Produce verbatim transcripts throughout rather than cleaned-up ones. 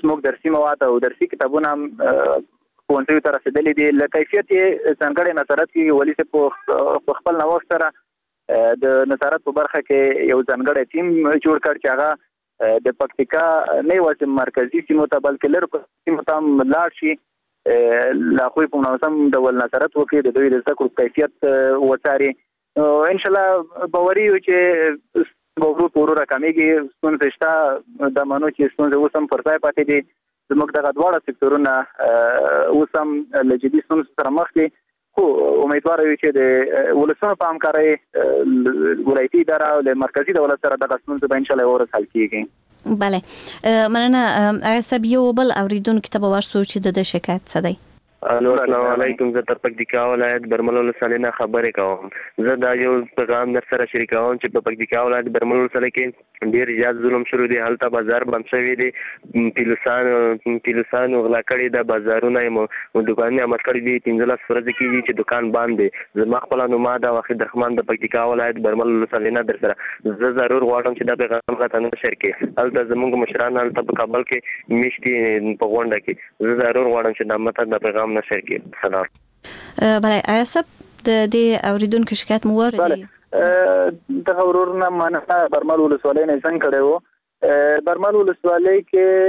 زموږ درسي مواد او درسي کتابونه ښوونځیو ته رسېدلي دي. له کیفیت یې ځانګړی نظارت کېږي. والي صاحب په خپل نوښت سره د نظارت په برخه کې یو ځانګړی ټیم جوړ کړ چې هغه د پکتیکا نه یوازې مرکزي سیمو ته بلکې لرې سیمو ته هم لاړ شي، له هغوی په منظم ډول نظارت وکړي، د دوی د زده کړو کیفیت وڅاري. انشاءالله باوري یو چې ورو په ورو راکمېږي. ستونزې شته، دا منو چې ستونزې اوس هم پر ځای پاتې دي. زموږ دغه دواړه سکتورونه اوس هم له جدي ستونزو سره مخ دي، خو امیدواره یو چې د ولسونو په همکارۍ ولایتي اداره او له مرکزي دولت سره دغه ستونزې به انشاءالله یو ورځ حل کېږي. بله مننه. ایسب یو بل اوریدونکو ته به ورسو چې د شکایت څه دی. الو السلام علیکم. زه تر پکتیکا ولایت برمل ولسوالۍ نه خبرې کوم. زه دا یو پیغام در سره شریکوم چې په پکتیکا ولایت برمل ولسوالۍ کې ډېر زیات ظلم شروع دی. هلته بازار بند شوی دی، پیلوسانو پیلوسانو غلا کړي د بازارونه یې دوکانونه امر کړي دي. پنځلس ورځې کېږي چې دوکان بند دی. زما خپله نوما ده وحید رحمان د پکتیکا ولایت برمل ولسوالۍ نه در سره. زه ضرور غواړم چې دا پیغام راته نشر کړي. هلته زموږ مشران هلته په کابل کې میشت دي په غونډه کې. زه ضرور غواړم چې دا ماته د پیغام نشر کړي. سلام. بله ایسب د دې اوریدونکو شکایت مو واردی؟ دغه ورورونه مننه. برمل ولسوالۍ نه څنګه کړی و. برمل ولسوالۍ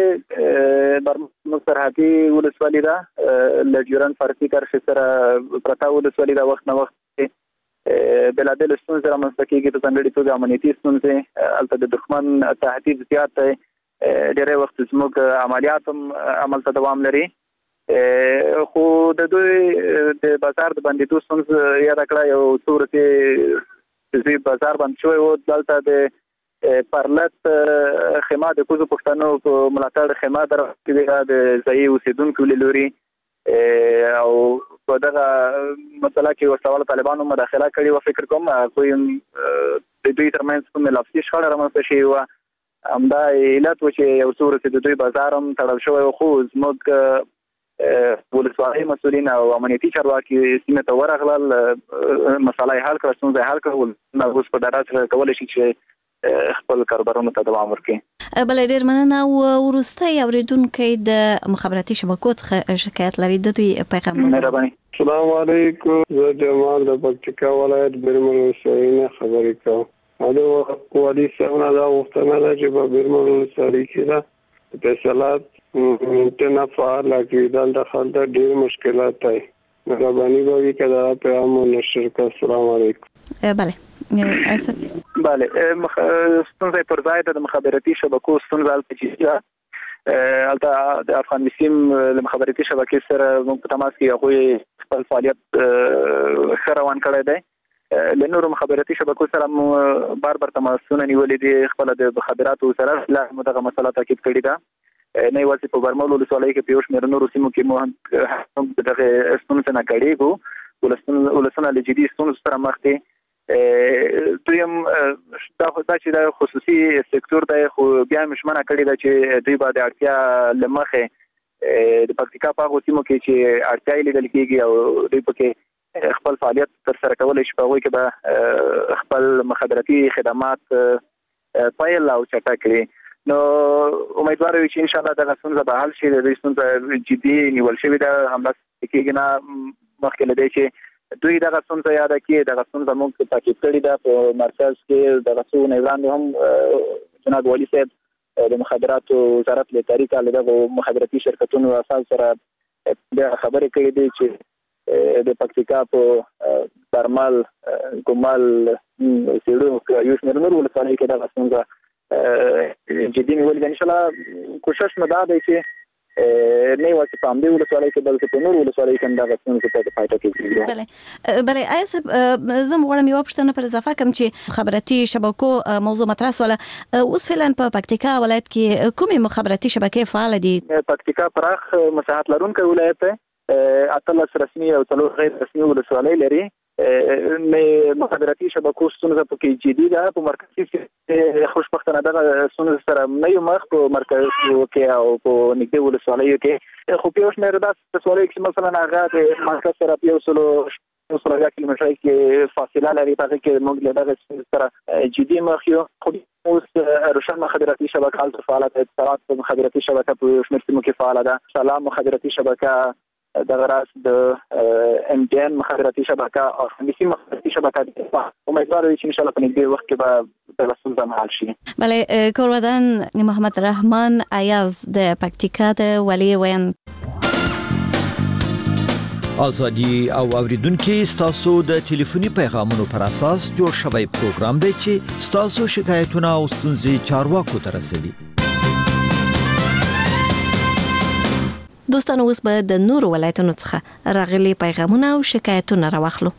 کې برمل سرحدي ولسوالۍ ده، له ډیورنډ فرضي کرښې سره پرته ولسوالۍ ده. وخت نه وخت بېلابېلې ستونزې رامنځته کېږي، په ځانګړې توګه امنیتي ستونزې. هلته د دښمن تهدید زیات دی. ډېری وخت زموږ عملیات هم عمل ته دوام لري، خو د دوی د بازار د بندېدو ستونزه یاده کړه. یو څو ورځې چې بازار بند شوی و، دلته د پرلت خیمه د کوزو پښتنو په ملاتړ خیمه درغلې د ځایي اوسېدونکو له لوري، او په دغه مسله کې ورسره طالبانو مداخله کړې وه. فکر کوم کوی د دوی ترمنځ کومه لفظي شخړه رامنځته شوې وه. همدا علت و چې یو څو ورځې د دوی بازار هم تړل شوی و. خو زموږ ولسوالۍ مسؤلین او امنیتي چارواکي سیمې ته ورغلل، مسله یې حل کړه، ستونزه یې حل کړه. اوس په ډاډه سره کولی شي چې خپل کاروبارونو ته دوام ورکړي. بله ډېر مننه. او وروستی اورېدونکی د مخابراتي شبکو څخه شکایت لري، د دوی پیغام. مهرباني. السلام علیکم. زه جمال د پکتیکا ولایت برمل ولسوالۍ نه خبرې کوم. دا والي صاحب نه دا غوښتنه ده چې په برمل ولسوالۍ کې ده اتصالات انټرنټ فعال کړي. دلته خلک ډېر مشکلات دي. مهرباني به وي که دا پیغام نشر کړئ. السلام علیکم. بله ایسب. بله ستونزه پر ځای ده. د مخابراتي شبکو ستونزه هلته چې ده، هلته د افغان مسلم له مخابراتي شبکې سره موږ په تماس کې هغوی خپل فعالیت ښه روان کړی دی. له نورو مخابراتي شبکو سره مو بار بار تماسونه نیولې دي. خپله د مخابراتو سره لا مو دغه مسله تاکید کړې ده. نه یوازې په برمل ولسوالۍ کې په یو شمېر نورو سیمو کې مو هم دغه ستونزې نه کړېږو. ولسونه له جدي ستونزو سره مخ دي. دویم دا چې دا خصوصي سکتور دی، خو بیا مې ژمنه کړې ده چې دوی به د اړتیا له مخې د پکتیکا په هغو سیمو کې چې اړتیا یې لیدل کېږي او دوی پکې خپل فعالیت ترسره کولی شي، په هغوی کې به خپل مخابراتي خدمات پیل او چټک کړي. نو امیدواره یو چې انشاءالله دغه ستونزه به حل شي. د دې ستونزه جدي نیول شوې ده. همداسې کېږي نه مخکې له دې چې دوی دغه ستونزه یاده کړي. دغه ستونزه موږ تاکید کړې ده په مرکز کې. دغه څو ورځې وړاندې هم جناب والي صاحب د مخابراتو وزارت له طریقه له دغو مخابراتي شرکتونو اساس سره خبرې کړې دي چې د پکتیکا په برمل، ګومل، سیړو یو شمېر نورو ولسوالیو کې دغه ستونزه جدي نیولې ده. انشاءالله کوشش مو دا دی چې نه یوازې په همدې ولسوالۍ کې بلکې په نورو ولسوالیو کې هم دغه ستونزې ته د پای ټکی کېږي. بله بله آیا صاحب زه غواړم یوه پوښتنه پر اضافه کړم چې مخابراتي شبکو موضوع مطرح شوله. اوس فعلا په پکتیکا ولایت کې کومې مخابراتي شبکې فعاله دي؟ پکتیکا پراخ مساحت لرونکی ولایت دی. اتلس رسمي او څلور غیر رسمي ولسوالۍ لري. مخابراتي شبکو ستونزه پکې جدي ده. په مرکزي کې خوشبختانه دغه ستونزه سره نه یو مخ په مرکز کې او په نږدې ولسوالیو کې. خو په یو شمېر داسې ولسوالیو کې مثلا هغه د مرکز سره په یو سلو سره کیلومتر کې فاصله لري په کې موږ له دغه سره جدي مخ یو خو اوس روشن مخابراتي شبکه حالت فعالیت اتصالات مخابراتي شبکه په شمېر سیمو کې فعاله ده. سلام مخابراتي شبکه دغه راس د ام ډي ان مخابراتي شبکه او خمیسي مخابراتي شبکه امیدوار چې ان شاء الله په نږدې وخت کې به د رسول حل شي. بله کورودان محمد رحمان ایاز د پکتیکا د ولی وین ازادي او اوریدونکو ستاسو د ټلیفوني پیغامونو پر اساس جوړ شوی پروګرام دی چې ستاسو شکایتونه او ستونزې چارواکو ته رسوي. دوستانو اوس به د نورو ولایتونو څخه راغلي پیغامونه او شکایتونه راوخلو.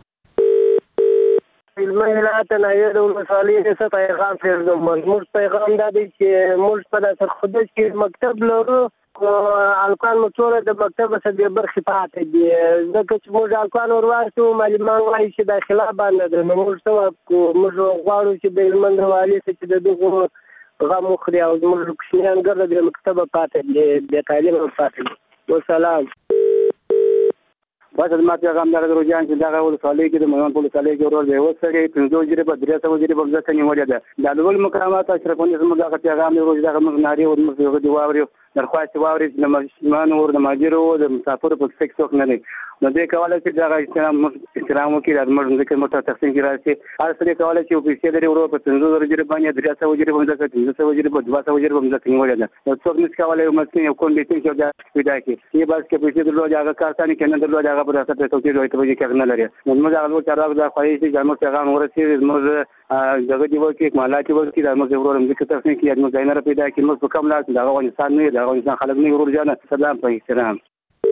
المهلات نایره ولسوالی څه پیغام پیغام موږ پیغام دا دی چې موږ په داسې خودش کې مکتب لرو الکان مڅوره د مکتب څخه برخه پاتې دي ځکه چې موږ الکان ورواستو معلمان وایي چې داخله باندې د موږ څه موږ غواړو چې د علمند والي چې د دغه غو مخري او موږ کوشنیان ګرځي د مکتب پاتې دي د تعلیم پاتې دي. والسلام. واسه ما پیغام دا دروځان چې دا ولسوالی کې د میوان ولسوالی کې ورور دی وسره پنځو جری په درې سو جری په ځکه نیولې ده د ډول مقامات اشرفونی زموږ دا پیغام دی ورور دا موږ ناری او موږ دی واوري درخواست واوري د مسلمانانو او د ماجرو او د مسافرو په فکس وخت نه دی نو دې کواله چې دا احترام احترام وکړي د موږ ځکه موږ تقسیم کې راځي هر څه کواله چې په څیر لري ورور په پنځو جری باندې درې سو جری په ځکه پنځه سو جری په دوه سو جری په ځکه نیولې ده نو څوک نس کواله یو مسکین یو کون دې چې دا پیدا کی یی بس کې په دې درلو هغه کارتانه کې نه درلو هغه په تاسو ته توګه ته وایي کې نه لري موږ هغه چارواک دا خوایي چې موږ پیغام ورسېږي موږ دغه دی وکي مالاتي وکي دا موږ ورور موږ ته څنګه کې موږ ځای نه پیدا کې موږ په کوم لاس دا افغانستان نه دا افغانستان خلک نه ورور جان سلام په احترام.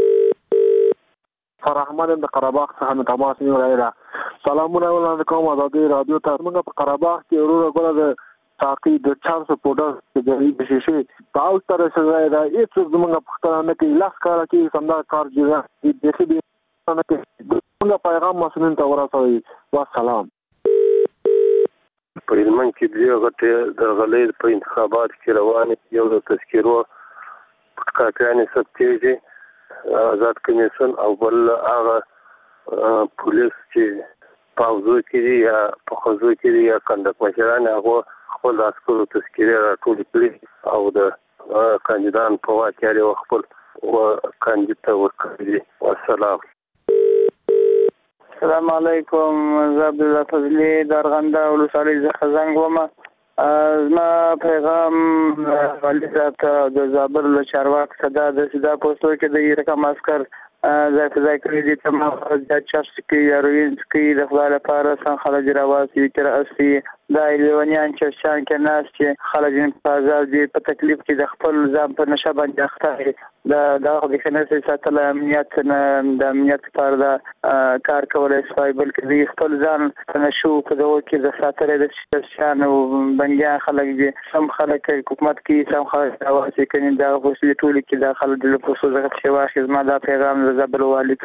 فرحمان د قرهباغ څخه تماس نیولای. سلامونه علیکم ازادي رادیو ته. موږ په قرهباغ کې ورور غوړه د تاکي د چارس پوډر د دې شیشه تاول تر سره دا هیڅ زموږ پښتنه نه کې لاس کار کوي سمدا کار جوړه دي چې دې نه کې موږ پیغام مسؤلین ته ورسوي. والسلام. په علمن کې د غټه د غلې په انتخابات کې روان یو د تذکیرو کاپیانې ثبتېږي آزاد کمیسیون او بل هغه پولیس چې پاوزو کې یا په خوځو کې یا کندک مشران هغه خپل عسکرو تذکیره راټول کړي او د کاندیدان په واکیاري او خپل او کاندید ورکړي. والسلام. السلام علیکم. زه عبدالله فضلی درغنده ولسوالی څخه زنګ وم. زما پیغام والي صاحب ته د زابل له چارواک صدا د سدا پوسټو کې د رقم عسكر ځای په ځای کړی دي تمام د چارج کې یا روین کې د خلک لپاره څنګه خلک راوځي تر اسی د لیونیان چې شان کې ناس چې خلک په آزاد دي په تکلیف کې د خپل ځان په نشه باندې اخته د دغه د خنث ساتل امنیت د امنیت لپاره د کار کولای شي بلکې د خپل ځان په نشو په دغه کې د ساتلې د شان او بنګیا خلک دي سم خلک حکومت کې سم خلک راوځي کني دا خو ټول کې د خلک د پوسو زغت شوا خدمت دا پیغام زبر والد.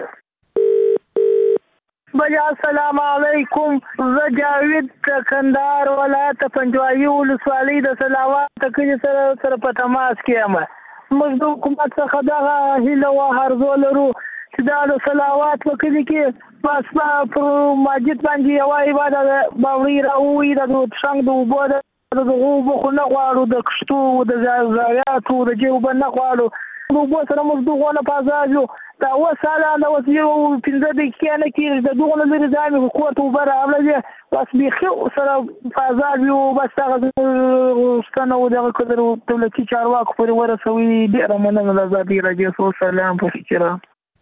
بل السلام علیکم. زه جاوید کندهار ولایت پنجوایي ولسوالۍ د سلاوات کلي سره سره په تماس کې یم. موږ د حکومت څخه دغه هیله او هرزو لرو چې دا د سلاوات په کلي کې بس پر مسجد باندې یو عبادت باوري راوي د څنګه د وبو د غوبو خو نه غواړو د کشتو د زایاتو د جیب نه غواړو نو بو سره موږ دغه نه پازاجو دا وساله دا وسیو پنځه دقیقې نه کې د دغه لري ځامي قوت وبره عمله بس بيخو سره فازاجو بس هغه ستنه و دغه قدر دولتي چارواکو پر ورسوي ډیره مننه د ازادي رادیو سلام په فکر.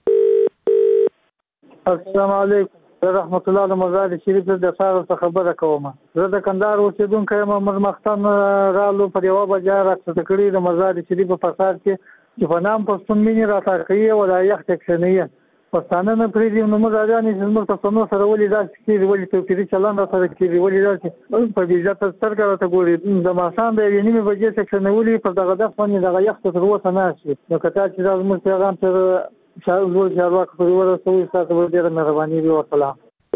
السلام علیکم. رحمت الله د مزار شریف د سره خبره کوم. زه د کندهار اوسیدونکو یم. مخمختن رالو پر یو بجار راځه کړی د مزار شریف په فساد کې چې په نام پښتون مینه راټاکیه ولایت تکشنیه پښتانه نه پریږدي نو موږ ځانې زموږ پښتنو سره ولې داسې کېږي ولې توپیري چلند سره کېږي ولې داسې په دې ځات سترګه راته ګوري د ماسان د نیمه بجې تکشنولي په دغه د باندې دغه یخ تر اوسه نه شي نو کته چې زموږ پیغام تر شاول چارواک په ورسوي تاسو ډېر مهرباني وي. والسلام.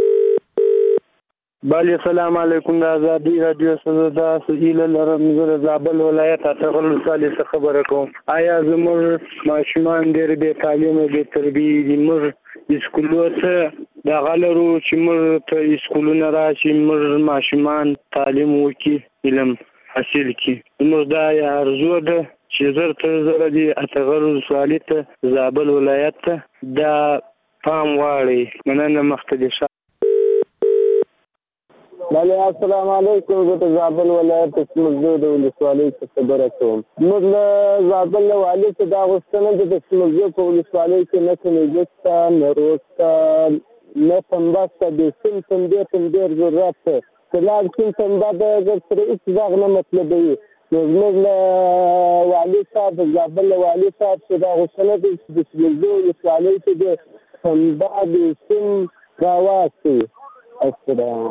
بله السلام علیکم. د ازادي رادیو څخه د سهیل لرم زه زابل ولایت اتغل صالح څخه خبره کوم. آیا زموږ ماشومان ډېر بې تعلیمه بې تربیې دي. موږ اسکولو ته دا غلرو چې موږ ته اسکولونه راشي، موږ ماشومان تعلیم وکړي، علم حاصل کړي. موږ دا ارزو ده چې زر تر زره دي اتغر ولسوالۍ ته زابل ولایت ته دا پام واړي. مننه. مخته شه. بله السلام علیکم. زه د زابل ولایت سمزدو د ولسوالۍ څخه خبره کوم. موږ له زابل له والي څخه دا غوښتنه ده چې سمزدو په ولسوالۍ کې نه کنیزک شته، نه روډ شته، نه پنبه شته. د سیم پنبې ته ډېر ضرورت دی. چې لا سیم پنبه د اگر سره هېڅ غږ نه مطلبوي. نو زموږ له والي صاحب د زابل له والي صاحب څخه دا غوښتنه ده چې د سمزدو ولسوالۍ کې د پنبه د سیم راواستوي. السلام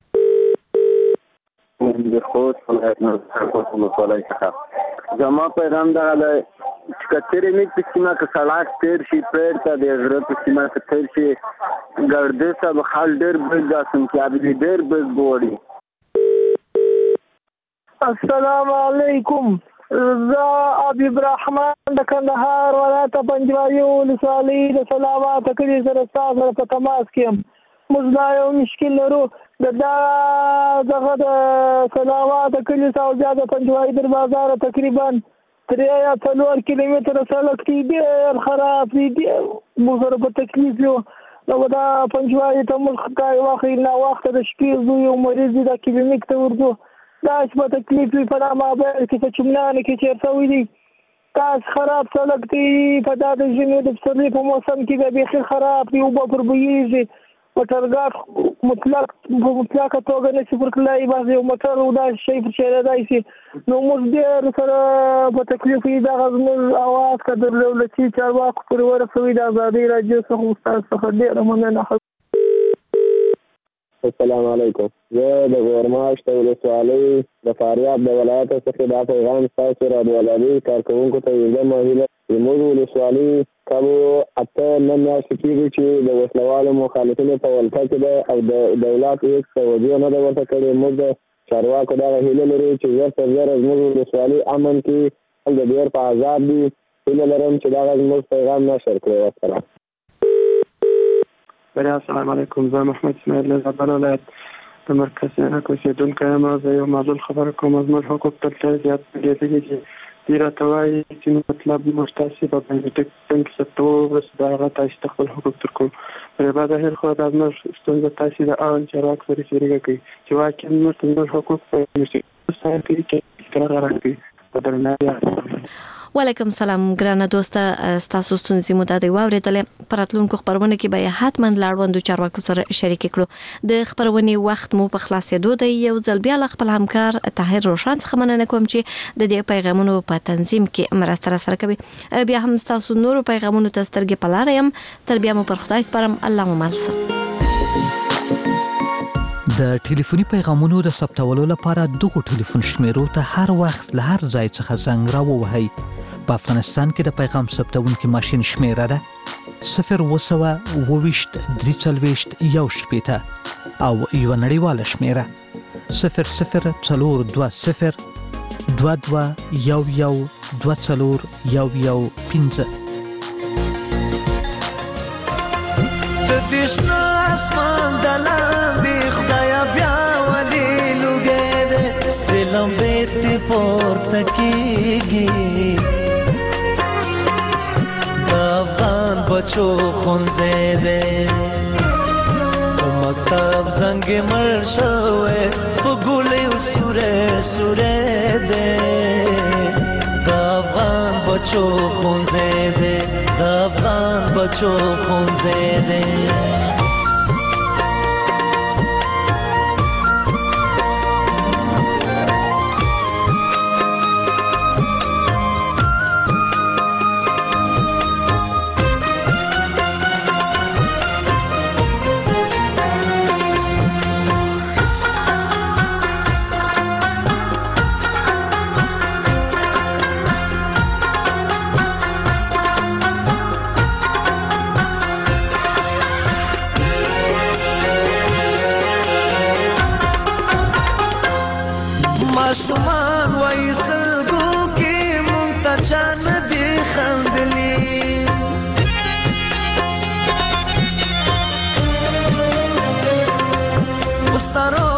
د خوست ولایت نه خوست ولسوالۍ څخه زما پیغام دغه دی چې که چېرې موږ په سیمه کې سړک تېر شي، پیر ته د غره په سیمه کې تېر شي، ګردې ته به خال ډېر بز دا سنکیاب دي ډېر بز بوړي. السلام علیکم. زه حبیب رحمان د کندهار ولایت پنجوایي ولسوالۍ د سلامات کلي سره ستاسو سره په تماس کې یم. موږ دا یو مشکل لرو د دا دغه د سلامات کلي څخه بیا د پنجوایي در بازار تقریبا درې یا څلور کیلومتره سړک دی، ډېر خراب دی. موږ سره په تکلیف یو. نو دا پنجوایي ته موږ کای واخلي ناوخته د شپې ځو، یو مریض دی دا کلینیک ته ورځو. دا چې په تکلیف وي په دا مابین کې په چمنانو کې چېرته وي دي. تاسو خراب سړک دی. په دا د ژمي د پسرلي په موسم کې بیا بیخي خراب دی، اوبه پر بویېږي. موټرګاډ مطلق په مطلقه توګه نشي ورتلای، بعضې یو موټر دا شی پرېښودای شي. نو موږ ډېر سره په تکلیف یو. دغه زموږ اواز که د دولتي چارواکو پورې ورسوي د ازادۍ راډیو څخه ستاسو څخه ډېره مننه. السلام علیکم. زه د غورماش د ولسوالۍ د فاریاب د ولایت څخه دا پیغام ستاسو راډیوالۍ کارکوونکو ته یوه مهیله زموږ ولسوالۍ کابو اته نه میاشتې کېږي چې د وسلوالو مخالفینو په ولکه کې ده او د دولت هېڅ توجه نه ده ورته کړې. موږ د چارواکو دغه هیله لرو چې ژر تر ژره زموږ ولسوالۍ امن کړي، هلته ډېر په آزاد دي. هیله لرم چې دغه زموږ پیغام نشر کړی. وسلام. السلام علیکم. زه محمد اسماعیل له زابل ولایت د مرکز سیانک اوسېدونکی یم. زه یو معلول خبره کوم. زموږ حقوق دلته زیات دي چې دې راته وایي چې مطلب موږ تاسې په بنګټک بانک ثبتوو، بس د هغه تاسې ته خپل حقوق درکوو. پر بعد هر خو دا زموږ ستونزه تاسې د اړوند چارواکو سره شریکه کوي چې واقعا موږ ته زموږ حقوق په مستقیم کوي چې قرار راکړي. وعلیکم سلام ګرانه دوسته، ستاسو ستونزې مو د واورېدلې. په راتلونکو خبرونه کې به حتما له اړوندو چارواکو سره شریک کړو. د خبرونې وخت مو په خلاصېدو دی. یو ځل بیا له خپل همکار طاهر روشن څخه مننه کوم چې د دې پیغامونو په تنظیم کې مرسته راسره کوي. بیا هم ستاسو نورو پیغامونو ته سترګې په لاره یم. تر بیا مو پر خدای سپارم. الله مو مل شه. د ټلیفوني پیغامونو د ثبتولو لپاره دغه ټلیفون شمیرو ته هر وخت له هر ځای څخه زنګ راووهئ. په افغانستان کې د پیغام ثبتونکي ماشین شمیره ده صفر اووه سوه اووه ویشت درې څلوېښت یو شپېته او یوه نړیواله شمیره صفر صفر څلور دوه صفر دوه دوه یو یو دوه څلور یو یو پنځه. د دې شنه اسمان د لاندې خدایه بیا ولې لوګی دی، سپې لمبې تې پورته کېږي. د افغان بچو ښوونځی دی، په مکتب زنګ یې مړ شوی، په ګولیو سوری سوری دی. د افغان بچو ښوونځی دی، د افغان بچو ښوونځی دی. ماشومان وایي سلګو کې مونږ ته چا نه دي خندلي، سرو